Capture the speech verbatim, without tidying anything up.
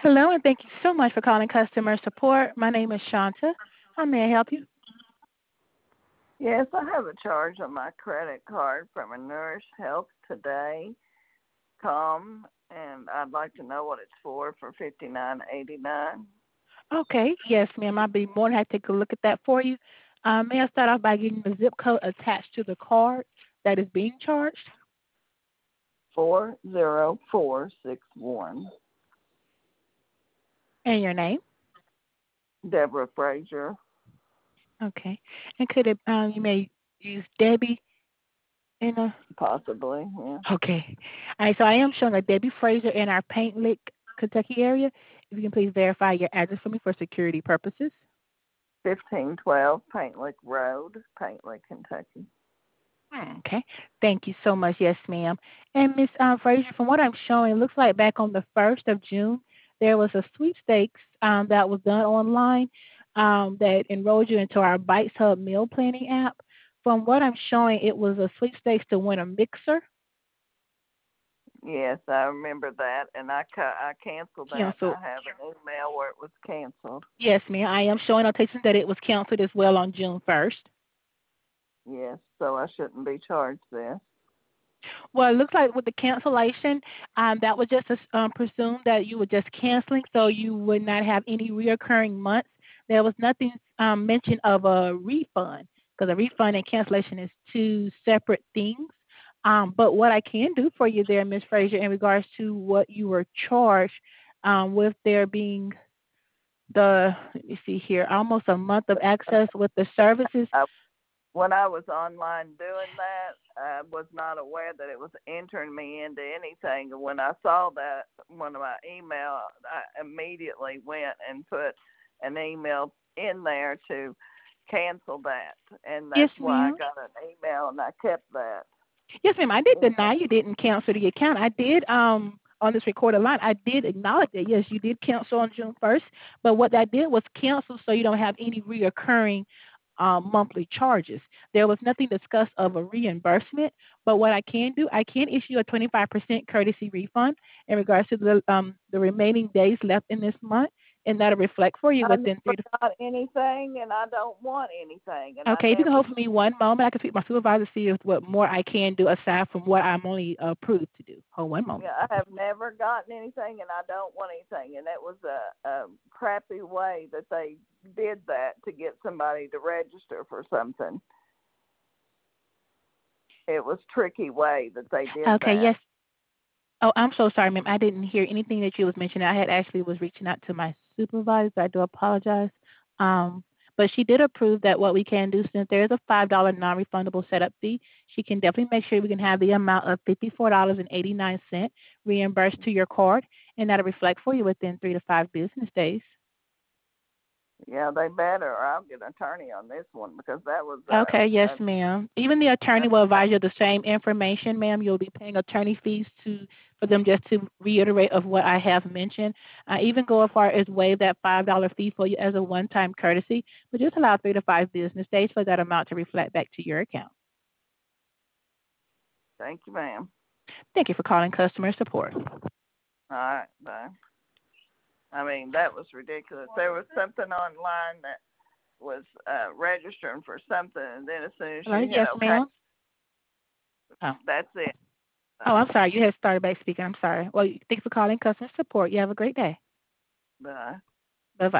Hello, and thank you so much for calling customer support. My name is Shanta. How may I help you? Yes, I have a charge on my credit card from a Nourish Health Today com, and I'd like to know what it's for for fifty nine eighty nine. Okay, yes, ma'am. I'll be more than happy to take a look at that for you. Uh, may I start off by getting the zip code attached to the card that is being charged Four zero four six one. and your name? Deborah Frazier. Okay, and could it? Um, you may use Debbie in a. Possibly, yeah. Okay, all right. So I am showing a Debbie Fraser in our Paint Lick, Kentucky area. If you can please verify your address for me for security purposes. Fifteen twelve Paint Lick Road, Paint Lick, Kentucky. Hmm, okay. Thank you so much. Yes, ma'am. And Miss um, Frazier, from what I'm showing, it looks like back on the first of June, there was a sweepstakes um, that was done online um, that enrolled you into our Bites Hub meal planning app. From what I'm showing, it was a sweepstakes to win a mixer. Yes, I remember that, and I ca- I canceled that. Canceled. I have an email where it was canceled. Yes, ma'am. I am showing notations that it was canceled as well on June first. Yes, so I shouldn't be charged this. Well, it looks like with the cancellation, um, that was just um, presumed that you were just canceling, so you would not have any reoccurring months. There was nothing um, mentioned of a refund because a refund and cancellation is two separate things. Um, but what I can do for you there, Miss Frazier, in regards to what you were charged um, with there being the, let me see here, almost a month of access with the services. I When I was online doing that, I was not aware that it was entering me into anything. And when I saw that, one of my email, I immediately went and put an email in there to cancel that. And Yes, that's why I ma'am. got an email and I kept that. Yes, ma'am. I did deny you didn't cancel the account. I did um on this recorded line. I did acknowledge that yes, you did cancel on June first. But what I did was cancel so you don't have any reoccurring um, monthly charges. There was nothing discussed of a reimbursement. But what I can do, I can issue a twenty-five percent courtesy refund in regards to the um the remaining days left in this month, and that'll reflect for you I within never three to. got anything and I don't want anything. And I Okay, if you can never hold for me one moment, I can speak to my supervisor to see if, what more I can do aside from what I'm only approved to do. Hold one moment. Yeah, I have never gotten anything, and I don't want anything. And it was a, a crappy way that they did that to get somebody to register for something. It was tricky way that they did Okay, that. yes. Oh, I'm so sorry, ma'am. I didn't hear anything that you was mentioning. I had actually was reaching out to my supervisor. I do apologize. Um, but she did approve that what we can do since there is a five dollar non-refundable setup fee, she can definitely make sure we can have the amount of fifty-four dollars and eighty-nine cents reimbursed to your card, and that'll reflect for you within three to five business days. Yeah, they better, or I'll get an attorney on this one because that was Okay, a, yes, a, ma'am. Even the a attorney will advise you of the same information, ma'am. You'll be paying attorney fees to for them just to reiterate of what I have mentioned. I even go as far as waive that five dollar fee for you as a one time courtesy, but just allow three to five business days for that amount to reflect back to your account. thank you, ma'am. Thank you for calling customer support. All right, bye. I mean, that was ridiculous. There was something online that was uh, registering for something, and then as soon as Hello, you hit yes, OK, ma'am. Oh. that's it. Oh, Bye. I'm sorry. You had started back speaking. I'm sorry. Well, thanks for calling customer support. You have a great day. Bye.